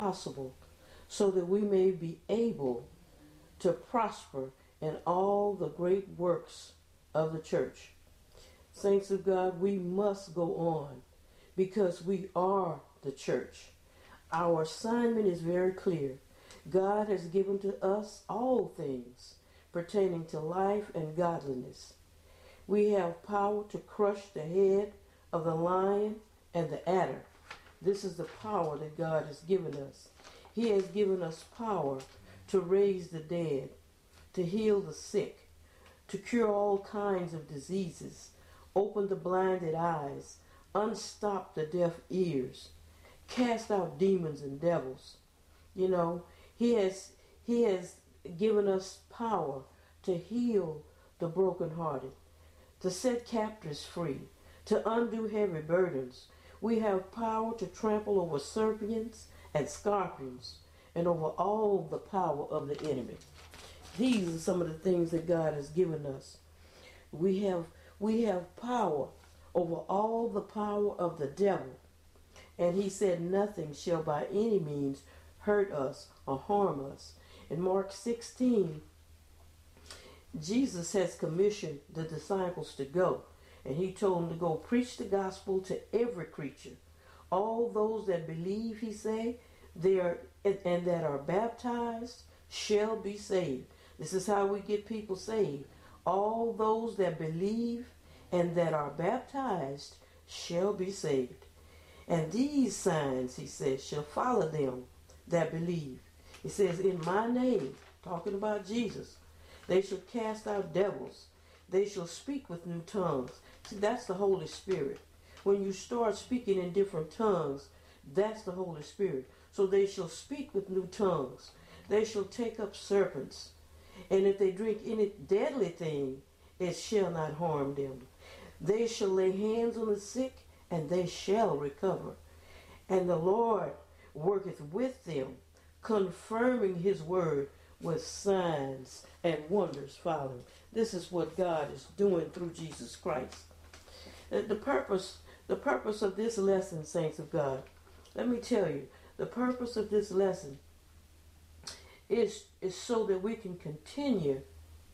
possible, so that we may be able to prosper in all the great works of the church. Saints of God, we must go on because we are the church. Our assignment is very clear. God has given to us all things pertaining to life and godliness. We have power to crush the head of the lion and the adder. This is the power that God has given us. He has given us power to raise the dead, to heal the sick, to cure all kinds of diseases, open the blinded eyes, unstop the deaf ears, cast out demons and devils. You know, He has given us power to heal the brokenhearted, to set captives free, to undo heavy burdens. We have power to trample over serpents and scorpions and over all the power of the enemy. These are some of the things that God has given us. We have power over all the power of the devil. And he said nothing shall by any means hurt us or harm us. In Mark 16, Jesus has commissioned the disciples to go. And he told them to go preach the gospel to every creature. All those that believe, he say, and that are baptized shall be saved. This is how we get people saved. All those that believe and that are baptized shall be saved. And these signs, he says, shall follow them that believe. He says, in my name, talking about Jesus, they shall cast out devils. They shall speak with new tongues. See, that's the Holy Spirit. When you start speaking in different tongues, that's the Holy Spirit. So they shall speak with new tongues. They shall take up serpents. And if they drink any deadly thing, it shall not harm them. They shall lay hands on the sick, and they shall recover. And the Lord worketh with them, confirming his word with signs and wonders following. This is what God is doing through Jesus Christ. The purpose of this lesson, saints of God, let me tell you, the purpose of this lesson is so that we can continue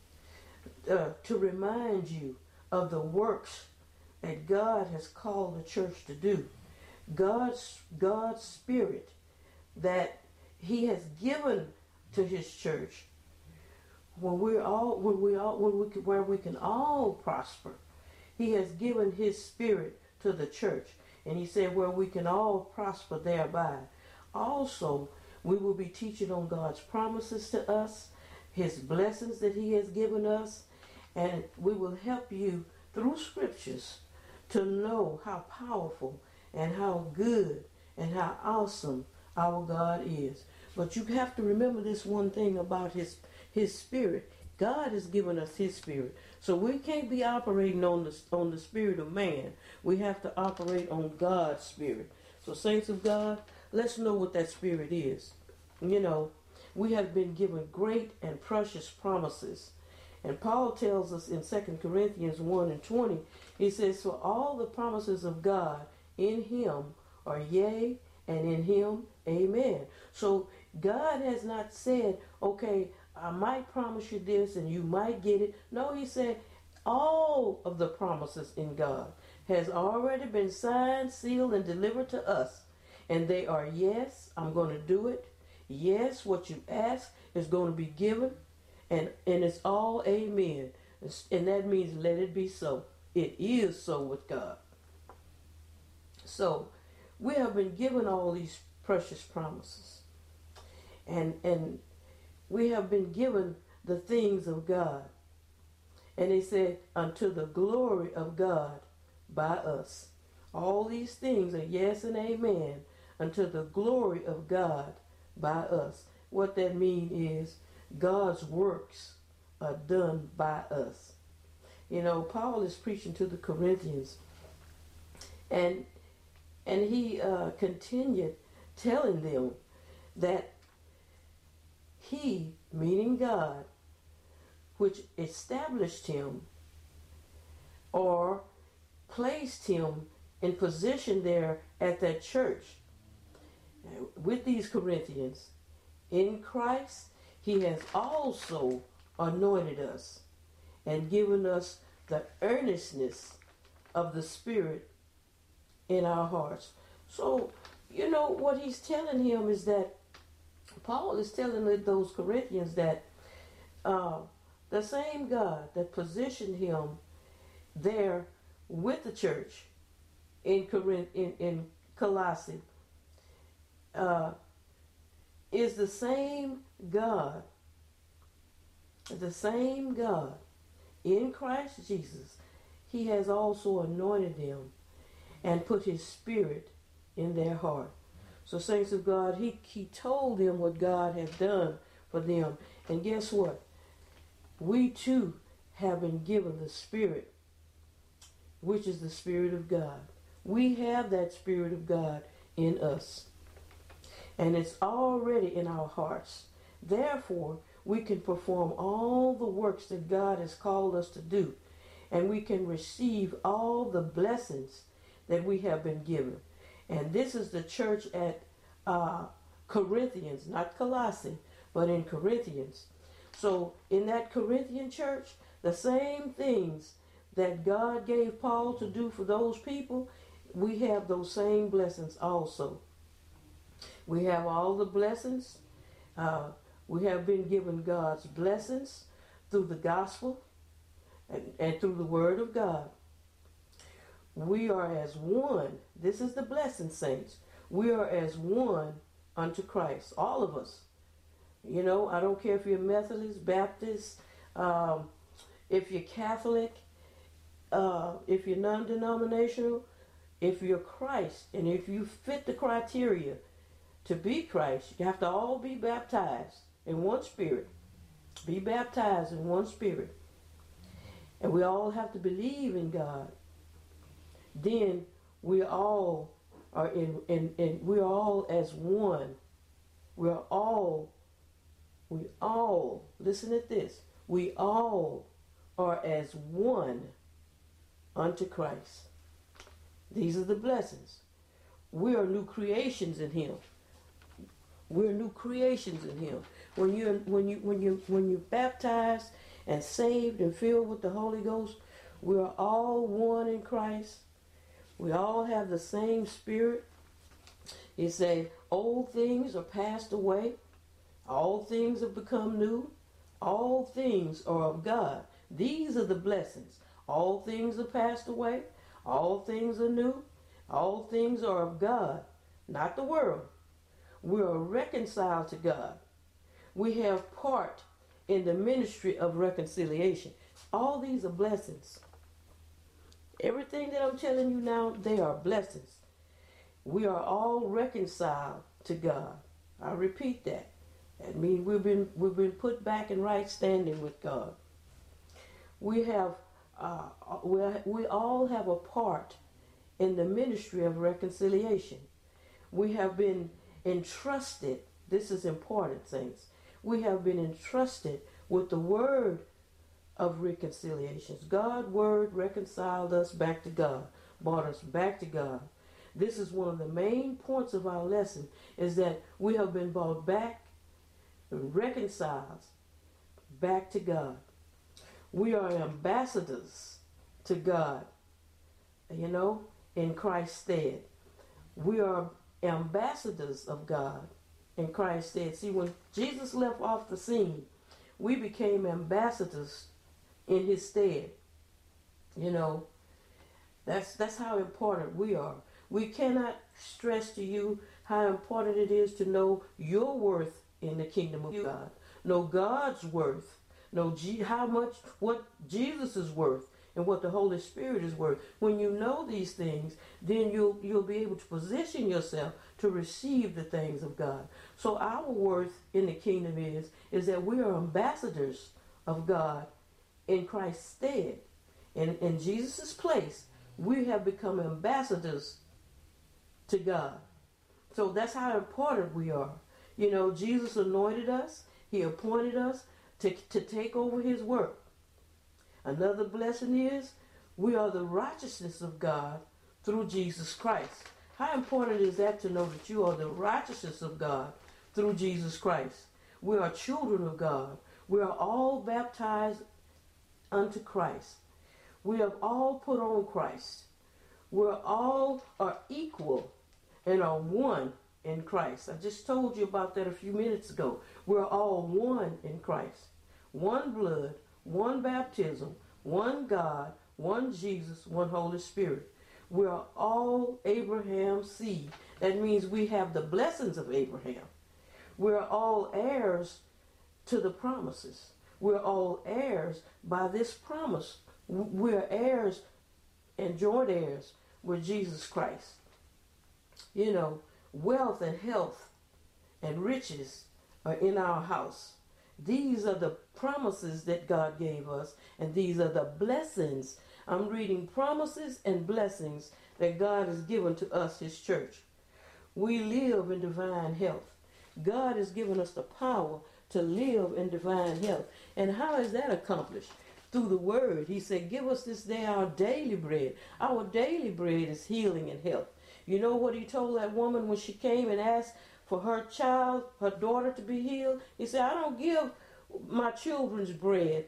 to remind you of the works that God has called the church to do. God's Spirit that he has given to his church, where we can all prosper. He has given his Spirit to the church, and he said where we can all prosper thereby. Also, we will be teaching on God's promises to us, his blessings that he has given us, and we will help you through scriptures to know how powerful and how good and how awesome our God is. But you have to remember this one thing about his Spirit. God has given us his Spirit. So we can't be operating on the spirit of man. We have to operate on God's Spirit. So saints of God, let's know what that Spirit is. You know, we have been given great and precious promises. And Paul tells us in 2 Corinthians 1:20, he says, for all the promises of God in him are yea, and in him, amen. So God has not said, okay, I might promise you this and you might get it. No, he said all of the promises in God has already been signed, sealed, and delivered to us. And they are, yes, I'm going to do it. Yes, what you ask is going to be given. And it's all amen. And that means let it be so. It is so with God. So we have been given all these precious promises. And we have been given the things of God. And he said, unto the glory of God by us. All these things are yes and amen, unto the glory of God by us. What that means is God's works are done by us. You know, Paul is preaching to the Corinthians, and he continued telling them that he, meaning God, which established him or placed him in position there at that church. with these Corinthians, in Christ, he has also anointed us and given us the earnestness of the Spirit in our hearts. So, what he's telling him is that Paul is telling those Corinthians that the same God that positioned him there with the church in Colossae is the same God in Christ Jesus. He has also anointed them and put his Spirit in their heart. So, saints of God, he told them what God had done for them. And guess what? We too have been given the Spirit, which is the Spirit of God. We have that Spirit of God in us. And it's already in our hearts. Therefore, we can perform all the works that God has called us to do. And we can receive all the blessings that we have been given. And this is the church at Corinthians, not Colossae, but in Corinthians. So in that Corinthian church, the same things that God gave Paul to do for those people, we have those same blessings also. We have all the blessings. We have been given God's blessings through the gospel and through the word of God. We are as one. This is the blessing, saints. We are as one unto Christ. All of us. I don't care if you're Methodist, Baptist, if you're Catholic, if you're non-denominational, if you're Christ, and if you fit the criteria to be Christ, you have to all be baptized in one Spirit. Be baptized in one Spirit. And we all have to believe in God. Then we all are we're all as one. We all, listen at this, we all are as one unto Christ. These are the blessings. We are new creations in him. We're new creations in him. When you're baptized and saved and filled with the Holy Ghost, we are all one in Christ. We all have the same Spirit. He said, old things are passed away. All things have become new. All things are of God. These are the blessings. All things are passed away. All things are new. All things are of God, not the world. We are reconciled to God. We have part in the ministry of reconciliation. All these are blessings. Everything that I'm telling you now, they are blessings. We are all reconciled to God. I repeat that. That means we've been put back in right standing with God. We all have a part in the ministry of reconciliation. We have been entrusted. This is important, saints. We have been entrusted with the word of reconciliations. God's word reconciled us back to God, brought us back to God. This is one of the main points of our lesson, is that we have been brought back, reconciled back to God. We are ambassadors to God, in Christ's stead. We are ambassadors of God in Christ's stead. See, when Jesus left off the scene, we became ambassadors in his stead. That's how important we are. We cannot stress to you how important it is to know your worth in the kingdom of God. Know God's worth. Know what Jesus is worth and what the Holy Spirit is worth. When you know these things, then you'll be able to position yourself to receive the things of God. So our worth in the kingdom is that we are ambassadors of God in Christ's stead. In Jesus' place, we have become ambassadors to God. So that's how important we are. Jesus anointed us. He appointed us to take over his work. Another blessing is we are the righteousness of God through Jesus Christ. How important is that to know that you are the righteousness of God through Jesus Christ? We are children of God. We are all baptized unto Christ. We have all put on Christ. We're all are equal and are one in Christ. I just told you about that a few minutes ago. We're all one in Christ. One blood, one baptism, one God, one Jesus, one Holy Spirit. We are all Abraham's seed. That means we have the blessings of Abraham. We're all heirs to the promises. We're all heirs by this promise. We're heirs and joint heirs with Jesus Christ. You know, wealth and health and riches are in our house. These are the promises that God gave us, and these are the blessings. I'm reading promises and blessings that God has given to us, His church. We live in divine health. God has given us the power to live in divine health. And how is that accomplished? Through the Word. He said, give us this day our daily bread. Our daily bread is healing and health. You know what He told that woman when she came and asked for her child, her daughter, to be healed? He said, I don't give my children's bread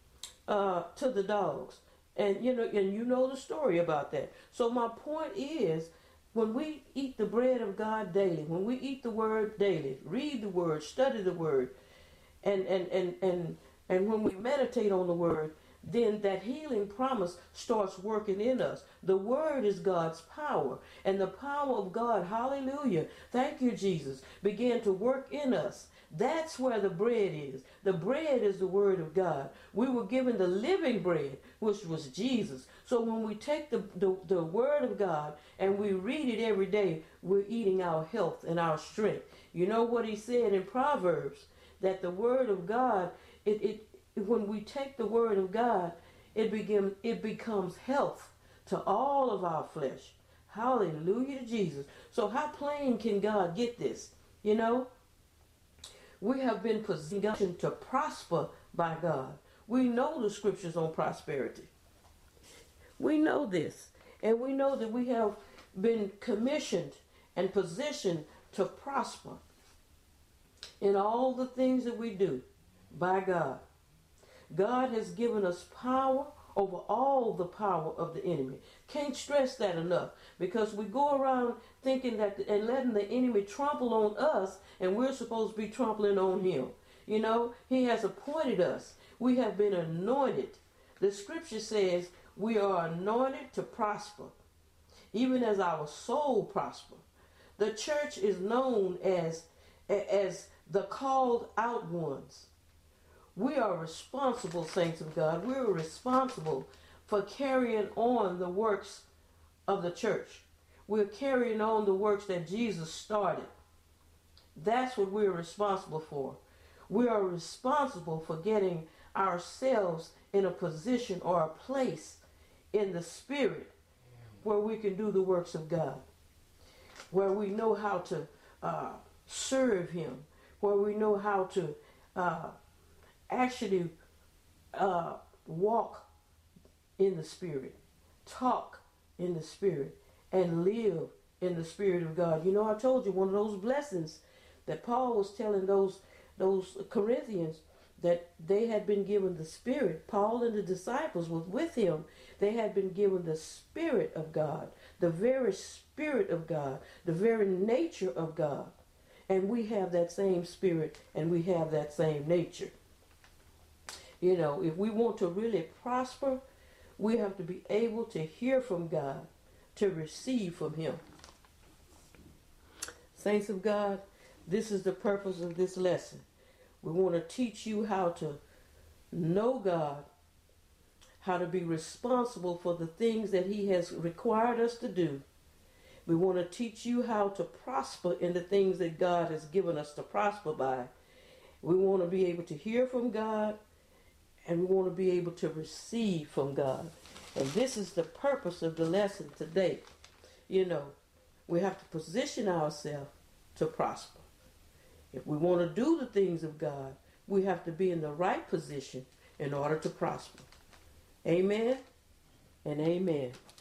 to the dogs. And you know the story about that. So my point is, when we eat the bread of God daily, when we eat the Word daily, read the Word, study the Word, and when we meditate on the Word, then that healing promise starts working in us. The Word is God's power, and the power of God, hallelujah, thank you, Jesus, began to work in us. That's where the bread is. The bread is the Word of God. We were given the living bread, which was Jesus. So when we take the Word of God and we read it every day, we're eating our health and our strength. You know what He said in Proverbs? That the Word of God, when we take the Word of God, it becomes health to all of our flesh. Hallelujah to Jesus. So how plain can God get this? You know? We have been positioned to prosper by God. We know the scriptures on prosperity. We know this. And we know that we have been commissioned and positioned to prosper in all the things that we do by God. God has given us power over all the power of the enemy. Can't stress that enough, because we go around thinking that and letting the enemy trample on us, and we're supposed to be trampling on him. You know, He has appointed us. We have been anointed. The scripture says we are anointed to prosper, even as our soul prosper. The church is known as the called out ones. We are responsible, saints of God. We're responsible for carrying on the works of the church. We're carrying on the works that Jesus started. That's what we're responsible for. We are responsible for getting ourselves in a position or a place in the Spirit where we can do the works of God, where we know how to serve Him, where we know how to actually walk in the Spirit, talk in the Spirit, and live in the Spirit of God. You know, I told you one of those blessings that Paul was telling those Corinthians, that they had been given the Spirit. Paul and the disciples was with him. They had been given the Spirit of God, the very Spirit of God, the very nature of God. And we have that same Spirit, and we have that same nature. You know, if we want to really prosper, we have to be able to hear from God, to receive from Him. Saints of God, this is the purpose of this lesson. We want to teach you how to know God, how to be responsible for the things that He has required us to do. We want to teach you how to prosper in the things that God has given us to prosper by. We want to be able to hear from God, and we want to be able to receive from God. And this is the purpose of the lesson today. You know, we have to position ourselves to prosper. If we want to do the things of God, we have to be in the right position in order to prosper. Amen and amen.